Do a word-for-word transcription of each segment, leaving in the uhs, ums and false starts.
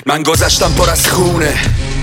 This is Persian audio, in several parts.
من گذشتم پر از خونه،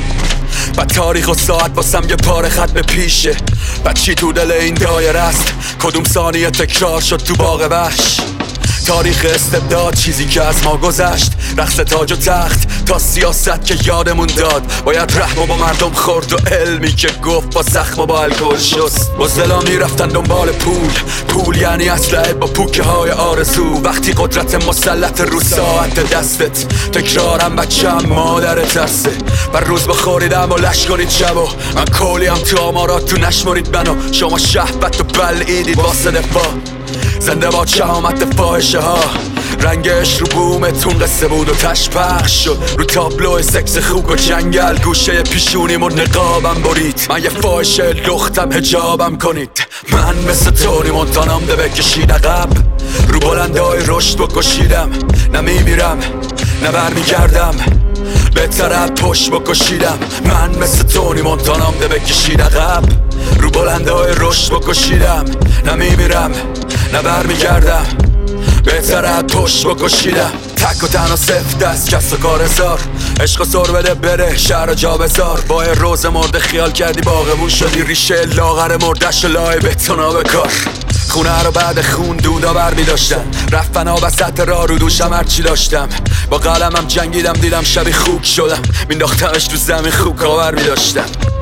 بعد تاریخ و ساعت واسم یه پاره خط به پیشه. بعد چی تو دل این دایره است؟ کدوم ثانیه تکرار شد تو باغ وحش؟ تاریخ استبداد، چیزی که از ما گذشت، رقص تاج و تخت تا سیاست که یادمون داد. باید رحم با مردم خورد و علمی که گفت با زخم و با الکل شست. بزدلا میرفتن دنبال پول، پول یعنی اسلحه با پوکه های آرزو. وقتی قدرت مسلط رو ساعت دستت، تکرارم بچم مادر ترسه. بر روز بخوریدم و لش کنید شب و من کلیم تو آمارات تو نشمارید منو. شما شهوت و بلعیدید واسه دفاع، زنده با شهامت فاحشه ها. رنگش رو بومتون قصه بود و تش پخش شد رو تابلو سکس خوک و جنگل. گوشه پیشونیم و نقابم برید، من یه فاحشه لختم حجابم کنید. من مثل تونی مونتانام ده بکشید عقب، رو بلندای رشد بکشیدم. نه میمیرم نه برمیگردم، بهتر از پشت بکشیدم. من مثل تونی مونتانام ده بکشید عقب، رو بلندای رشد بکشیدم. نه میمیرم نه برمیگردم، بهتر از پشت بکشیدم. تک و تنها سفت دست کس و کار هزار، عشق و سر بده بره شهر جا بزار. با یه روز مرده خیال کردی باغمون شدی، ریشه لاغر مردش و لای بتونا بکار. خونه رو بعد خون دودا بر می داشتن، رفتن ها وسط را رو دوشم هرچی داشتم. با قلمم جنگیدم دیدم شبی خوک شدم، مینداختمش تو زمین خوک آور می داشتم.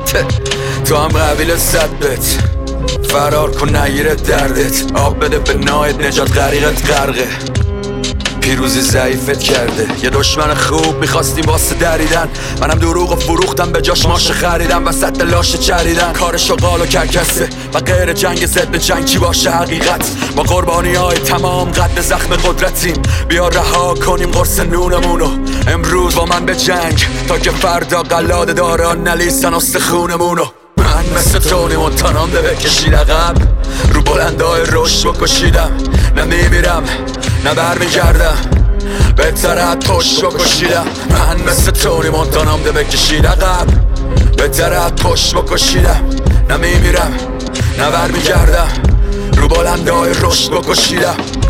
تو هم قبیل صدبت فرار کن نگیره دردت، آب بده به نایت نجات غریقت غرقه. پیروزی ضعیفت کرده، یه دشمن خوب میخواستیم واسه دریدن. منم دروغ و فروختم به جاش ماشه خریدم، وسط لاشه چریدن. کار شغال و کرکسه و غیر جنگ ضد جنگ چی باشه حقیقت. ما قربانی های تمام قد زخم قدرتیم، بیا رها کنیم قرص نونمونو امروز با من به جنگ، تا که فردا قلاده داران نلیسن استخونمونو. من مثل تونی مونتانام ده بکشید عقب، رو بلندای رشد بکشیدم. نه میمیرم نه برمیگردم، بهتر از پشت بکشیدم. من مثل تونی مونتانام ده بکشید عقب، بهتر از پشت بکشیدم. نه میمیرم نه برمیگردم، رو بلندای رشد بکشیدم.